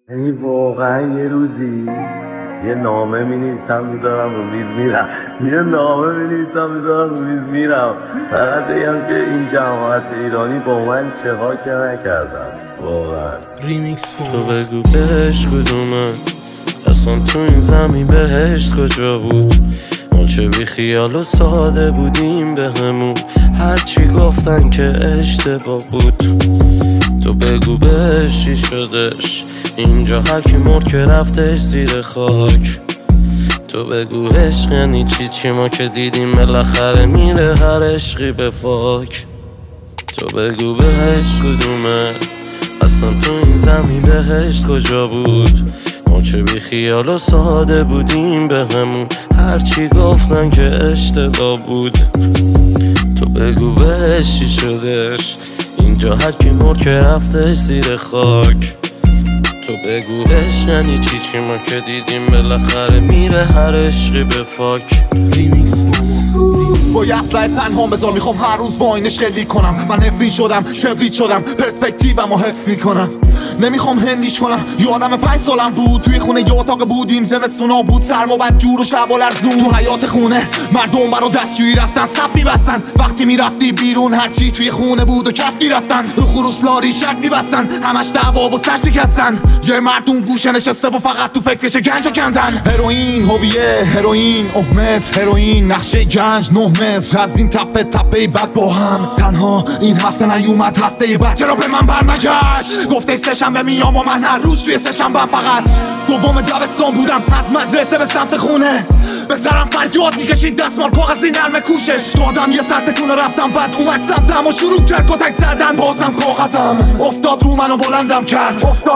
یعنی واقعا یه روزی یه نامه می‌نویسم میذارم رو میز میرم، یه نامه می‌نویسم میذارم رو میز میرم، فقط بگم که این جماعت ایرانی با من چه ها که نکردن. واقعا ریمیکس تو بگو بهش کدومه، اصلا تو این زمین بهشت کجا بود؟ ما چه بی خیال و ساده بودیم به همون، هرچی گفتن که اشتباه بود. تو بگو بهش چی شدش، اینجا هرکی مرد که رفتش زیر خاک. تو بگو عشق یعنی چی ما که دیدیم بالاخره میره هر عشقی به فاک. تو بگو بهش کدومه، اصلا تو این زمین بهشت کجا بود؟ ما چه بی خیال و ساده بودیم به همون، هرچی گفتن که اشتباه بود. تو بگو بهش چی شدش، اینجا هرکی مرد که رفتش زیر خاک. تو بگو عشق یعنی چی ما که دیدیم بالاخره میره هر عشقی به فاک. ریمیکس با یه اسلحه تنها بذار، میخوام هر روز با اینه شلیک کنم. من نفرین شدم، کبریت شدم، پرسپکتیومو حفظ میکنم. نمیخوام هندیش کنم. یادم 5 سالم بود، توی خونه یه اتاق بودیم، زمستونا بود سرم و بدجور و شب و لرزون. تو حیات خونه مردم برا دستشویی رفتن، صف میبستن. وقتی میرفتی بیرون هرچی توی خونه بود و کف میرفتن. رو خروس لاری شرط میبستن، همش دعوا و سر شکستن. یه مردم گوشه نشسته و فقط تو فکرش گنجو کندن. هروئین هویه، هروئین احمد، هروئین نقشه گنج 9 متر از این تپه تپه بعد با هم. تنها این هفته نیومد، هفته بعد چرا به من برنگشت؟ گفته سه‌شنبه میام و من هر روز توی سه‌شنبه فقط دوم دبستان بودم، از مدرسه به سمت خونه. به سرم فریاد میکشید دستمال کاغذی نرمه کوشش. دادم یه سر تکونه رفتم، بعد اومد سمتم و شروع کرد کتک زدن. بازم کاغذم افتاد رو منو بلندم کرد.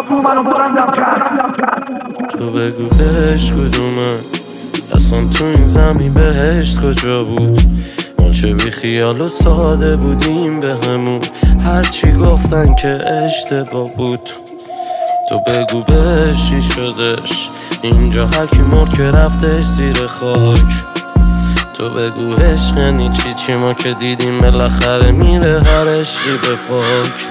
تو بگو بهش کدومه، اصلا تو این زمین بهشت کجا بود؟ ما چه بی خیال و ساده بودیم به همون، هرچی گفتن که اشتباه بود. تو بگو بهش چی شدش، اینجا هرکی مرد که رفتش زیر خاک. تو بگو عشق یعنی چی ما که دیدیم بالاخره میره هر عشقی به فاک.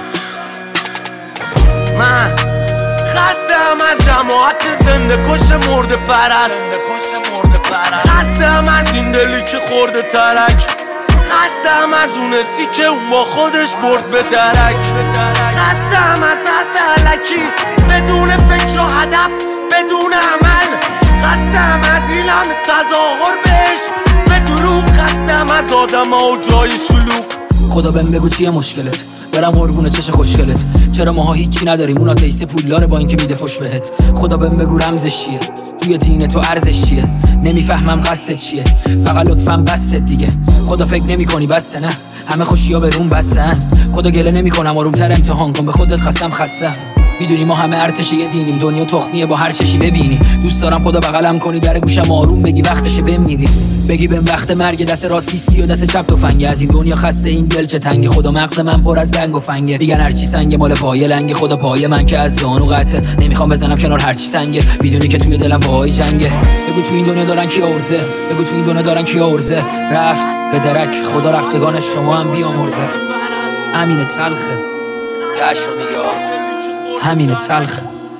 من خستم از جماعت زنده کش مرده پرست، خستم از این دلی که خورده ترک، خستم از اون سی که اون با خودش برد به درک، خستم از حرف علکی بدون فکر و هدف بدون عمل، خستم از این همه تظاهر بهش به دروغ، خستم از آدم ها و جای شلوغ. خدا بهم بگو چیه مشکلت، برم قربون چش خوشگلت. چرا ماها هیچی نداریم، اون آتیست پولداره با اینکه میده فش بهت. خدا بهم بگو رمزش چیه، توی دین تو ارزش چیه. نمیفهمم قصدت چیه، فقط لطفاً بست دیگه. خدا فکر نمی‌کنی بسه، نه همه خوشی‌ها به روم بسن. خدا گله نمی‌کنم، آرومتر امتحان کن، به خودت خستم. میدونی ما همه ارتش یه دینیم، دنیا تخمیه با هر چشی ببینی. دوست دارم خدا بغلم کنی، در گوشم آروم بگی وقتشه بمیری. بگی بهم وقت مرگ، دست راست ویسکی و دست چپ تفنگه. از این دنیا خسته این دل چه تنگه، خدا مغز من پر از دنگ و فنگه. میگن هرچی سنگه مال پای لنگه، خدا پای من که از زانو قطعه. نمیخوام بزنم کنار هرچی سنگه، میدونی که توی دلم وای جنگه. بگو تو این دنیا دارن کی ارزه، بگو تو این دنیا دارن کی ارزه. رفت به درک خدا رفتگان شما هم بیامرزه. همین تلخه تاشو میگم، همین تلخه.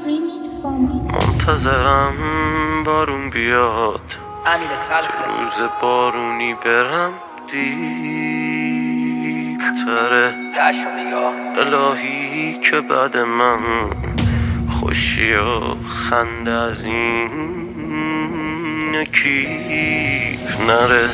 منتظرم بارون بیاد، همین تلخه. تو روز بارونی برم دیرتره. تاشو میگم الهی که بعد من خوشی و خنده از این کیف نره.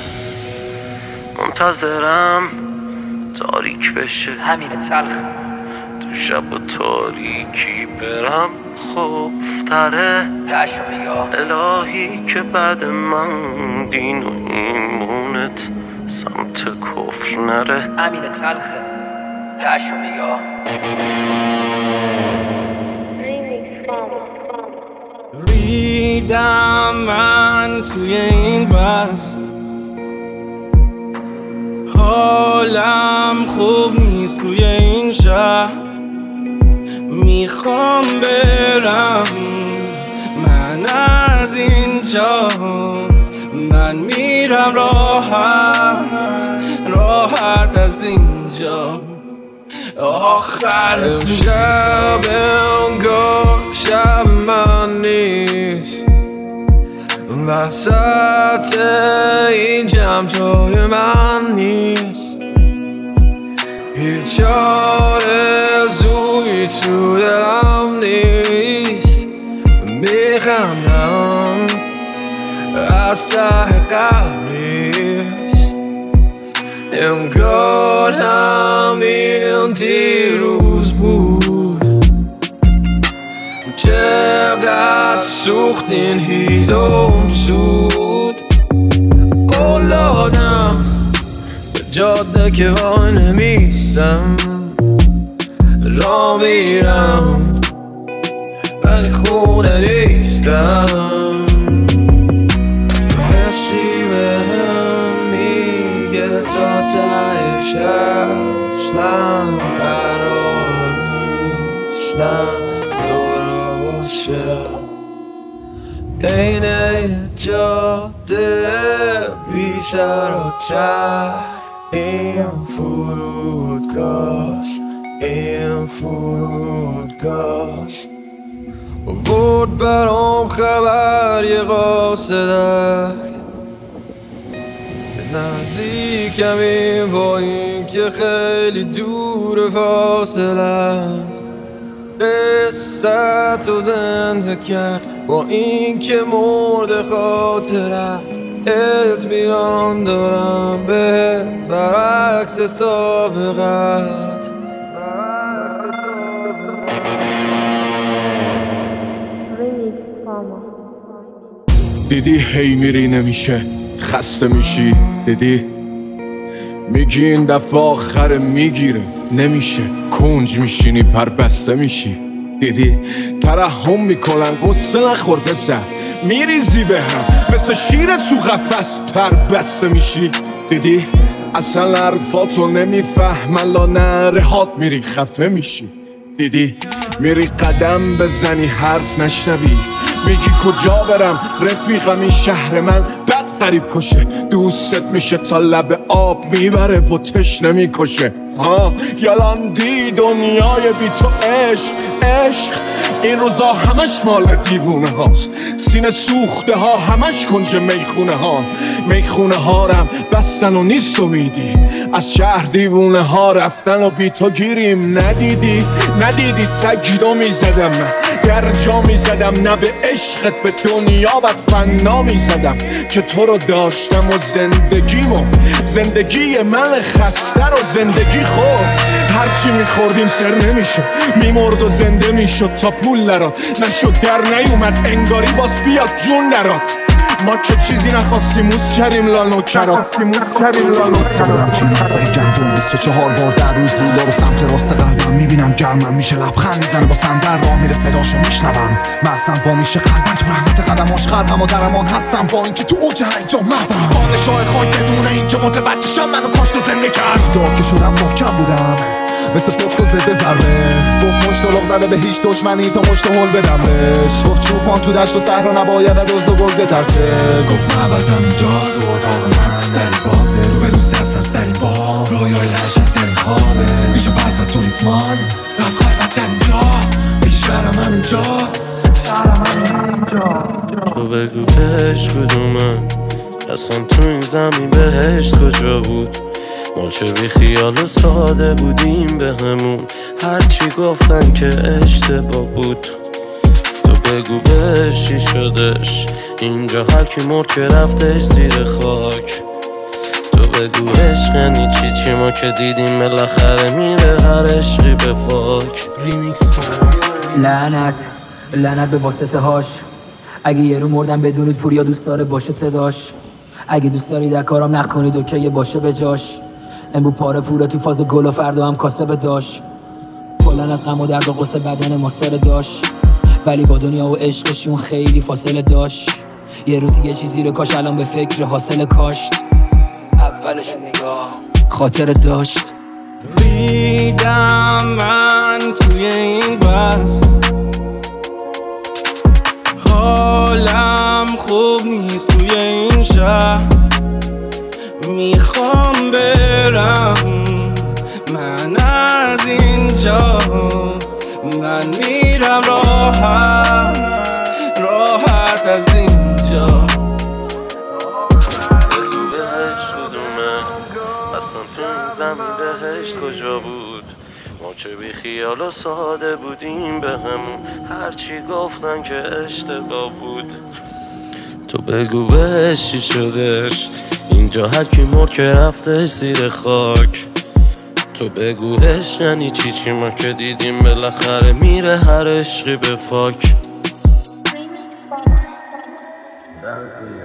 منتظرم تاریک بشه، همین تلخه. تو شب و تاریکی برم خوفتره. تاشو میگم الهی که بعد من دین و ایمونت سمت کفر نره. همین تلخه. تاشو میگم ریدم من توی این بس، حالم خوب نیست توی این شهر. میخوام برم من از اینجا، من میرم راحت از اینجا. آخر شب انگار شب وسط این جمع جای من نیست، هیچ آرزویی تو دلم نیست. میخندم از ته قلب نیست، انگار همین دیروز بود. چقدر سوخت این هیزم سود. قول دادم به جاده که وای نمیستم، را میرم ولی خونه نیستم. حسی بهم میگه تا تهش اصلا قرار نیستم درست شد. بین جاده بی سر و ته این فرودگاه، این فرودگاه بود برام خبر یه قاصدک. نزدیکمی با این که خیلی دور فاصلت، قصه تو زنده کرد با این که مرد خاطرت. اطمینان دارم به برعکس سابقت. دیدی هی میری نمیشه، خسته میشی. دیدی میگی این دفعه آخر میگیره، نمیشه. کنج میشینی پر بسته میشی. دیدی ترحم میکنن قصه نخور پسر، میریزی به هم مثل شیر تو قفس پر بسته میشی. دیدی اصلا حرفاتو نمیفهمن، لا نرهات میری خفه میشی. دیدی میری قدم بزنی حرف نشنوی، میگی کجا برم رفیقم این شهر من بد قریب کشه. دوستت میشه تا لب آب میبره و تشنه میکشه. یلاندی دنیای بی تو عشق عشق، این روزا همش مال دیوونه هاست. سینه سوخته ها همش کنج میخونه ها. میخونه ها رم بستن و نیست امیدی، از شهر دیوونه ها رفتن و بی تو گیریم. ندیدی سگیدو میزدم من، در جا میزدم نه به عشقت به دنیا بد فنا میزدم که تو رو داشتم و زندگی من خسته رو زندگی خورد. هرچی میخوردیم سر نمیشد، میمرد و زنده میشد تا پول نراد نشد در نیومد انگاری باز بیاد جون نراد. ما که چیزی نخواستیم موس کردیم لانو کرا بودم توی مزه گندم 24 بار در روز بود. رو سمت راست قلبم میبینم گرمم میشه، لبخند میزنه با صندل راه میره صداشو میشنوم. مغزم وا میشه قلبم تو رحمت قدماش غرقم و درمان هستم با اینکه تو اوج هیجان محوم. پادشاه خاک بدون اینکه متوجهشم منو کاشت و زنده کرد. بیدار که شدم محکم بودم مثل پتک و ضد ضربه. گفت مشت لغ نده به هیچ دشمنی تا مشت هل بدم بهش. گفت چوپان تو دشت و صحرا نباید دزد و گرگ بترسه. گفت معبدم اینجاست و اتاق من دری بازه، رو به رو سرسبز ترین با رویای لشک‌ترین خوابه. میشه برزد تو ریسمان رفت خلوت‌ترین جا، میگه شهرم همینجاست. تو بگو بهش کدومه، اصلا تو این زمین بهشت کجا بود؟ ما چه بی خیال و ساده بودیم به همون، هرچی گفتن که اشتباه بود. تو بگو بهش چی شدش، اینجا هر کی مرد که رفتش زیر خاک. تو بگو عشق یعنی چی ما که دیدیم بالاخره میره هر عشقی به فاک. لعنت به واسطه هاش. اگه یه رو مردم بدونید پوریا دوست داره باشه صداش. اگه دوست دارید در کارم نقد کنید اوکی یه باشه به جاش. امرو پاره پوره تو فاز گل و فردا هم کاسه به داشت. کلن از غم و درد و قصه بدن ما سر داشت، ولی با دنیا و عشقشون خیلی فاصله داشت. یه روزی یه چیزی رو کاش الان به فکر حاصل کاشت. اولش نگاه خاطر داشت. دیدم من توی این بس، حالم خوب نیست توی این شهر. میخوام برم من از اینجا، من میرم راحت از اینجا. این زمین بهشت کجا بود؟ ما چه بی خیال و ساده بودیم به همون، هرچی گفتن که اشتباه بود. تو بگو بهش چی شدش، اینجا هر کی مرد که رفتش زیر خاک. تو بگوش یعنی چی ما که دیدیم بالاخره میره هر عشقی به فاک.